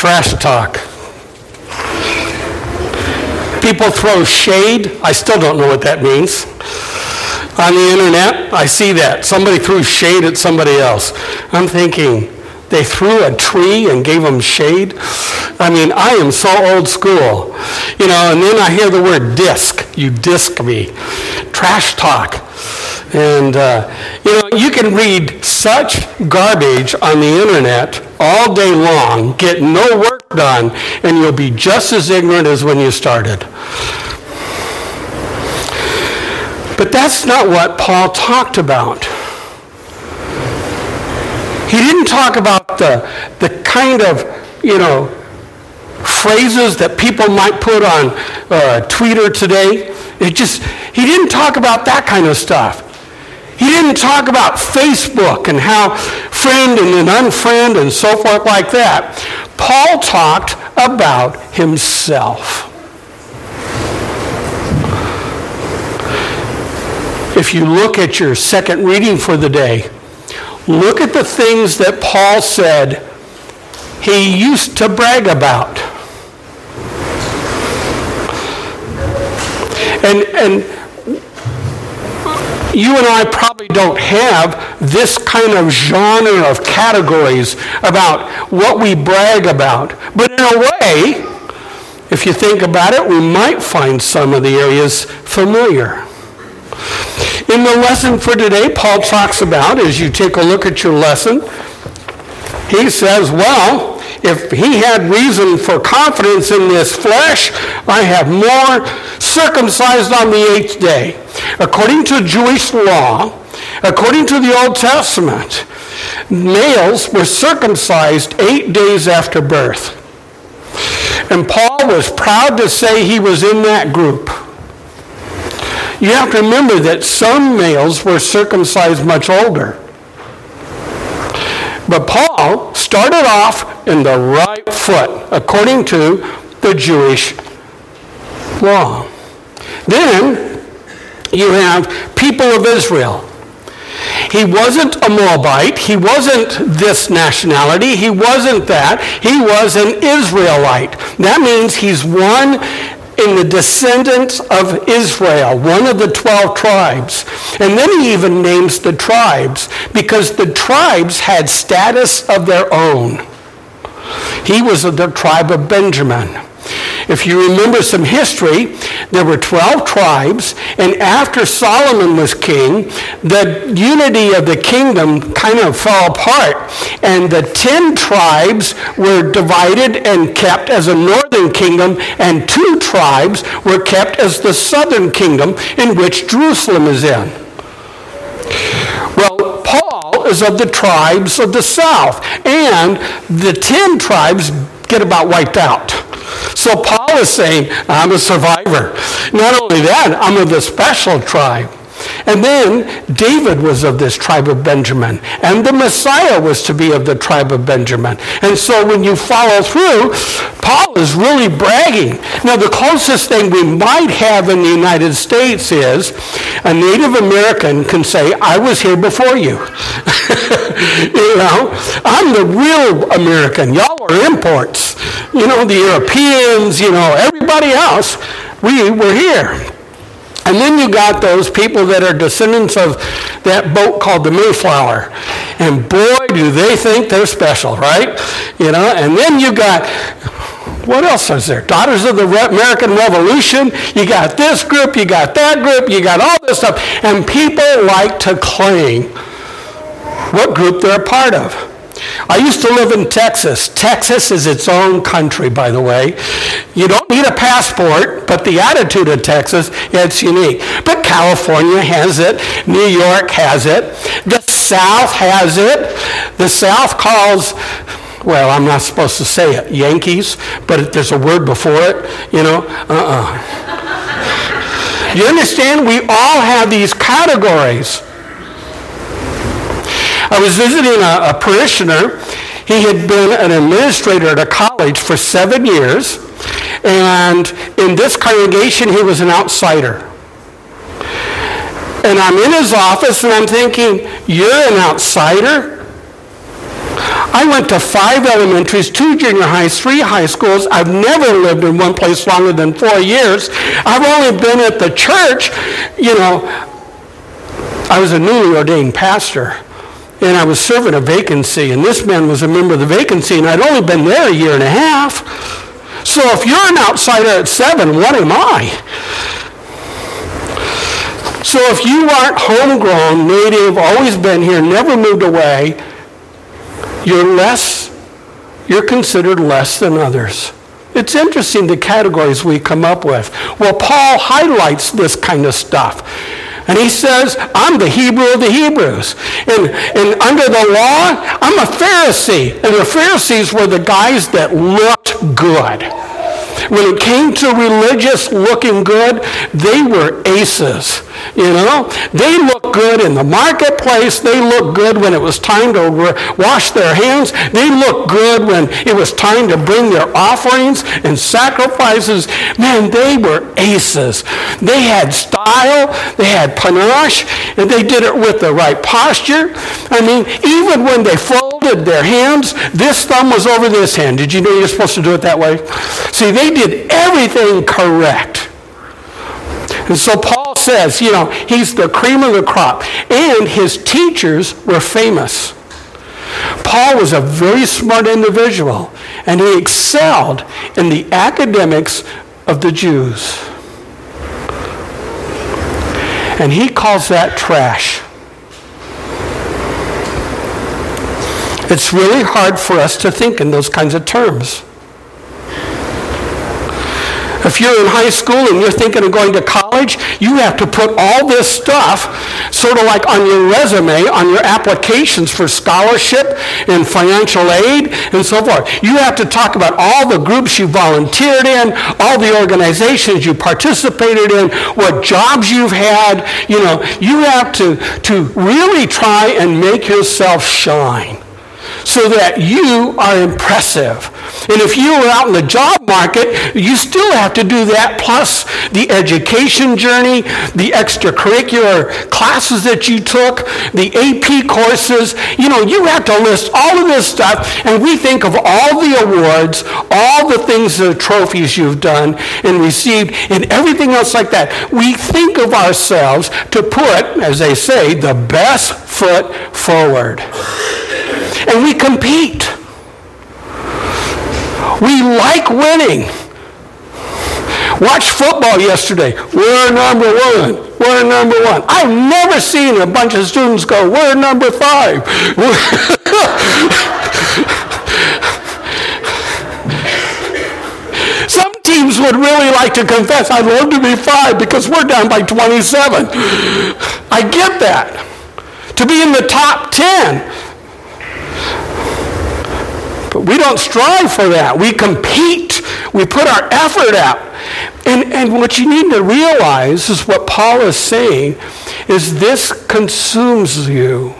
Trash talk. People throw shade. I still don't know what that means. On the internet, I see that. Somebody threw shade at somebody else. I'm thinking, they threw a tree and gave them shade? I mean, I am so old school. You know, and then I hear the word disc. You disc me. Trash talk. And, you know, you can read such garbage on the internet all day long, get no work done, and you'll be just as ignorant as when you started. But that's not what Paul talked about. He didn't talk about the kind of, you know, phrases that people might put on Twitter today. He didn't talk about that kind of stuff. He didn't talk about Facebook and how friend and then unfriend and so forth like that. Paul talked about himself. If you look at your second reading for the day, look at the things that Paul said he used to brag about. And you and I probably don't have this kind of genre of categories about what we brag about. But in a way, if you think about it, we might find some of the areas familiar. In the lesson for today, Paul talks about, as you take a look at your lesson, he says, well, if he had reason for confidence in this flesh, I have more circumcised on the 8th day. According to Jewish law, according to the Old Testament, males were circumcised 8 days after birth. And Paul was proud to say he was in that group. You have to remember that some males were circumcised much older. But Paul started off in the right foot, according to the Jewish law. Then you have people of Israel. He wasn't a Moabite. He wasn't this nationality. He wasn't that. He was an Israelite. That means he's one in the descendants of Israel, one of the 12 tribes. And then he even names the tribes because the tribes had status of their own. He was of the tribe of Benjamin. If you remember some history, there were 12 tribes, and after Solomon was king, the unity of the kingdom kind of fell apart, and the 10 tribes were divided and kept as a northern kingdom, and 2 tribes were kept as the southern kingdom in which Jerusalem is in. Well, Paul is of the tribes of the south, and the 10 tribes get about wiped out. So Paul is saying, I'm a survivor. Not only that, I'm of the special tribe. And then David was of this tribe of Benjamin, and the Messiah was to be of the tribe of Benjamin. And so when you follow through, Paul is really bragging. Now, the closest thing we might have in the United States is a Native American can say, I was here before you. You know, I'm the real American. Y'all are imports. You know, the Europeans, you know, everybody else, we were here. And then you got those people that are descendants of that boat called the Mayflower. And boy, do they think they're special, right? You know, and then you got, what else is there? Daughters of the American Revolution. You got this group, you got that group, you got all this stuff. And people like to claim what group they're a part of. I used to live in Texas. Texas is its own country, by the way. You don't need a passport, but the attitude of Texas, it's unique. But California has it. New York has it. The South has it. The South calls, well, I'm not supposed to say it, Yankees, but there's a word before it, you know, You understand? We all have these categories. I was visiting a parishioner. He had been an administrator at a college for 7 years, and in this congregation, he was an outsider. And I'm in his office, and I'm thinking, you're an outsider? I went to 5 elementaries, 2 junior highs, 3 high schools. I've never lived in one place longer than 4 years. I've only been at the church, I was a newly ordained pastor, and I was serving a vacancy, and this man was a member of the vacancy, and I'd only been there a year and a half. So if you're an outsider at 7, what am I? So if you aren't homegrown, native, always been here, never moved away, you're considered less than others. It's interesting the categories we come up with. Well, Paul highlights this kind of stuff. And he says, I'm the Hebrew of the Hebrews. And under the law, I'm a Pharisee. And the Pharisees were the guys that looked good. When it came to religious looking good, they were aces. They looked good in the marketplace. They looked good when it was time to wash their hands. They looked good when it was time to bring their offerings and sacrifices. Man, they were aces. They had style, they had panache, and they did it with the right posture. I mean, even when they folded their hands, this thumb was over this hand. Did you know you're supposed to do it that way? See, they did everything correct. And so Paul says, he's the cream of the crop. And his teachers were famous. Paul was a very smart individual, and he excelled in the academics of the Jews. And he calls that trash. It's really hard for us to think in those kinds of terms. If you're in high school and you're thinking of going to college, you have to put all this stuff sort of like on your resume, on your applications for scholarship and financial aid and so forth. You have to talk about all the groups you volunteered in, all the organizations you participated in, what jobs you've had. You have to really try and make yourself shine so that you are impressive. And if you were out in the job market, you still have to do that, plus the education journey, the extracurricular classes that you took, the AP courses. You have to list all of this stuff, and we think of all the awards, all the things, the trophies you've done and received, and everything else like that. We think of ourselves to put, as they say, the best foot forward. And we compete. We like winning. Watch football yesterday. We're number one. We're number one. I've never seen a bunch of students go, we're number 5. Some teams would really like to confess, I'd love to be 5 because we're down by 27. I get that. To be in the top 10. But we don't strive for that. We compete. We put our effort out. And what you need to realize is what Paul is saying is this consumes you.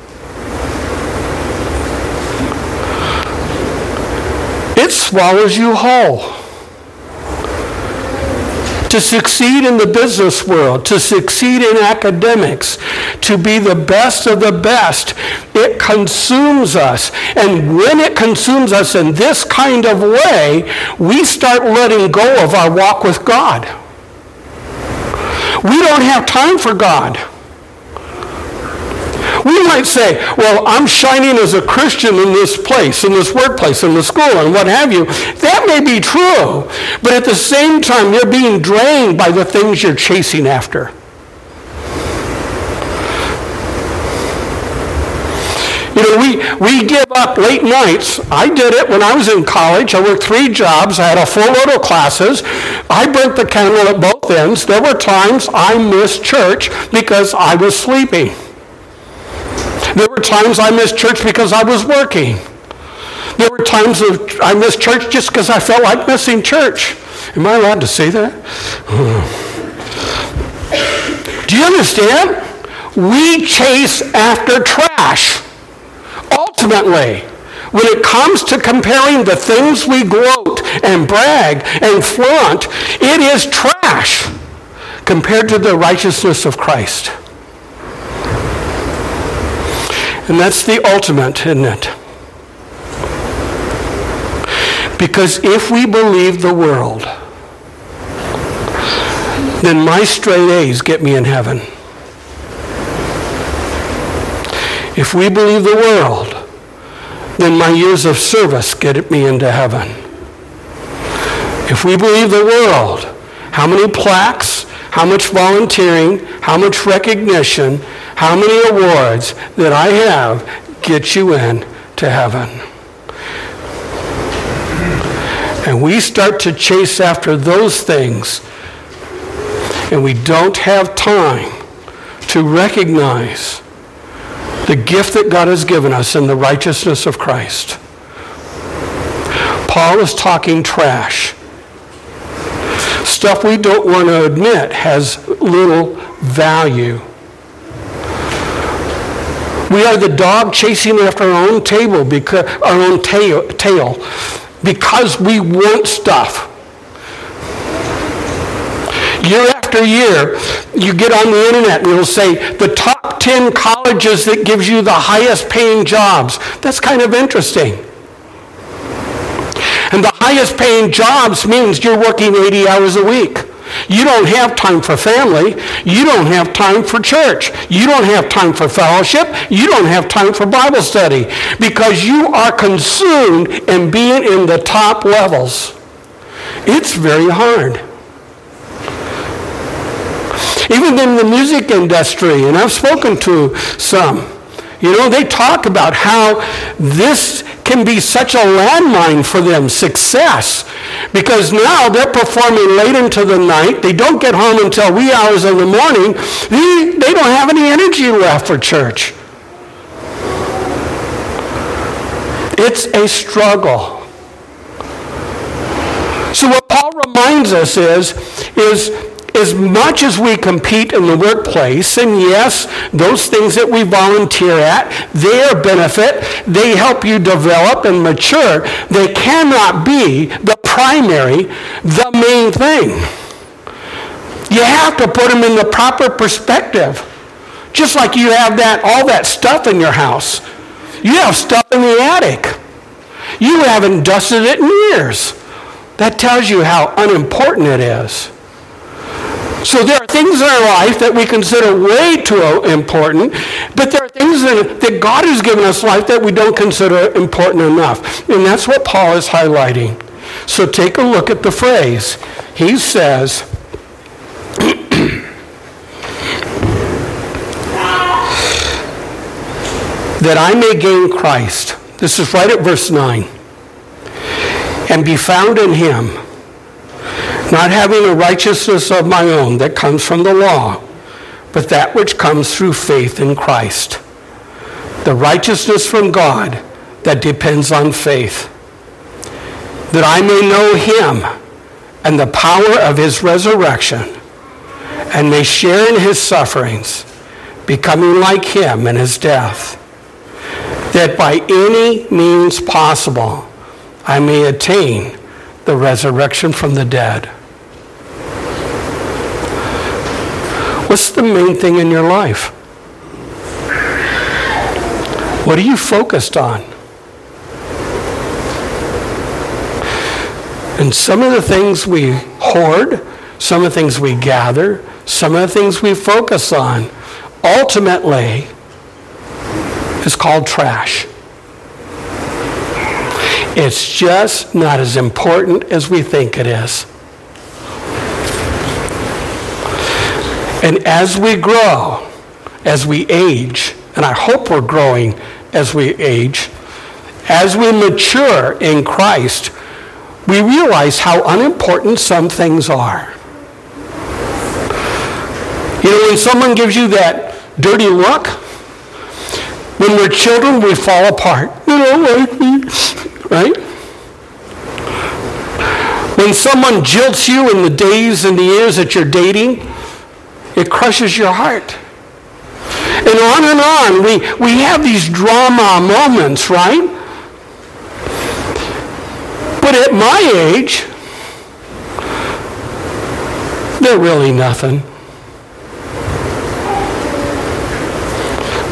It swallows you whole. To succeed in the business world, to succeed in academics, to be the best of the best, it consumes us. And when it consumes us in this kind of way, we start letting go of our walk with God. We don't have time for God. We might say, well, I'm shining as a Christian in this place, in this workplace, in the school, and what have you. That may be true, but at the same time, you're being drained by the things you're chasing after. We give up late nights. I did it when I was in college. I worked 3 jobs. I had a full load of classes. I burnt the candle at both ends. There were times I missed church because I was sleeping. There were times I missed church because I was working. There were times I missed church just because I felt like missing church. Am I allowed to say that? Do you understand? We chase after trash. Ultimately, when it comes to comparing the things we gloat and brag and flaunt, it is trash compared to the righteousness of Christ. And that's the ultimate, isn't it? Because if we believe the world, then my straight A's get me in heaven. If we believe the world, then my years of service get me into heaven. If we believe the world, how many plaques, how much volunteering, how much recognition, how many awards that I have get you in to heaven. And we start to chase after those things, and we don't have time to recognize the gift that God has given us in the righteousness of Christ. Paul is talking trash. Stuff we don't want to admit has little value. We are the dog chasing after our own tail because we want stuff. Year after year, you get on the internet and it'll say the top 10 colleges that gives you the highest paying jobs. That's kind of interesting. And the highest paying jobs means you're working 80 hours a week. You don't have time for family. You don't have time for church. You don't have time for fellowship. You don't have time for Bible study because you are consumed in being in the top levels. It's very hard. Even in the music industry, and I've spoken to some, they talk about how this can be such a landmine for them, success, because now they're performing late into the night. They don't get home until wee hours in the morning. They don't have any energy left for church. It's a struggle. So what Paul reminds us is as much as we compete in the workplace, and yes, those things that we volunteer at, they are benefit, they help you develop and mature, they cannot be the primary, the main thing. You have to put them in the proper perspective. Just like you have all that stuff in your house. You have stuff in the attic. You haven't dusted it in years. That tells you how unimportant it is. So there are things in our life that we consider way too important, but there are things that God has given us life that we don't consider important enough. And that's what Paul is highlighting. So take a look at the phrase. He says, that I may gain Christ. This is right at verse 9. And be found in him, not having a righteousness of my own that comes from the law, but that which comes through faith in Christ. The righteousness from God that depends on faith. That I may know him and the power of his resurrection, and may share in his sufferings, becoming like him in his death, that by any means possible I may attain the resurrection from the dead. What's the main thing in your life? What are you focused on? And some of the things we hoard, some of the things we gather, some of the things we focus on, ultimately is called trash. It's just not as important as we think it is. And as we grow, as we age, and I hope we're growing as we age, as we mature in Christ, we realize how unimportant some things are. When someone gives you that dirty look, when we're children, we fall apart. You don't like me, right? When someone jilts you in the days and the years that you're dating, it crushes your heart. And on, we have these drama moments, right? But at my age, they're really nothing.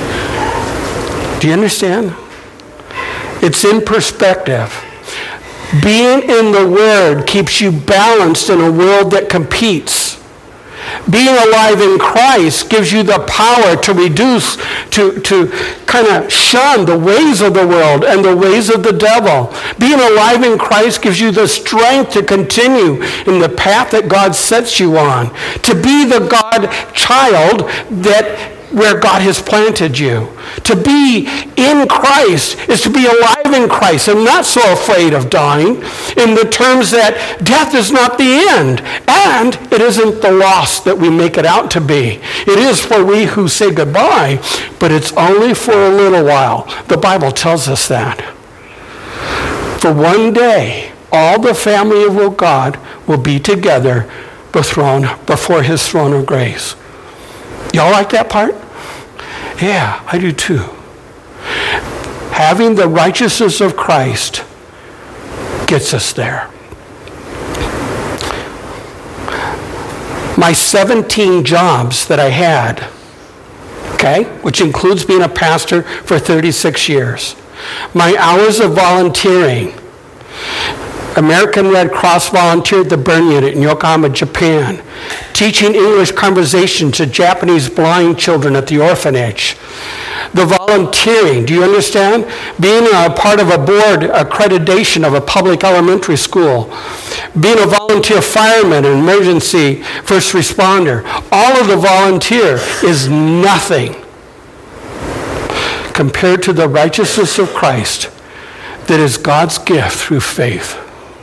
Do you understand? It's in perspective. Being in the Word keeps you balanced in a world that competes. Being alive in Christ gives you the power to reduce, to kind of shun the ways of the world and the ways of the devil. Being alive in Christ gives you the strength to continue in the path that God sets you on. To be the God child where God has planted you. To be in Christ is to be alive in Christ and not so afraid of dying, in the terms that death is not the end, and it isn't the loss that we make it out to be. It is for we who say goodbye, but it's only for a little while. The Bible tells us that. For one day, all the family of God will be together before his throne of grace. Y'all like that part? Yeah, I do too. Having the righteousness of Christ gets us there. My 17 jobs that I had, which includes being a pastor for 36 years. My hours of volunteering. American Red Cross volunteered at the burn unit in Yokohama, Japan. Teaching English conversation to Japanese blind children at the orphanage. The volunteering, do you understand? Being a part of a board accreditation of a public elementary school. Being a volunteer fireman, an emergency first responder. All of the volunteer is nothing compared to the righteousness of Christ that is God's gift through faith.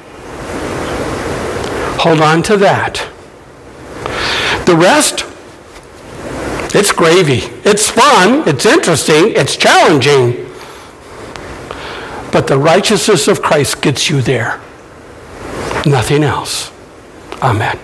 Hold on to that. The rest, it's gravy. It's fun. It's interesting. It's challenging. But the righteousness of Christ gets you there. Nothing else. Amen.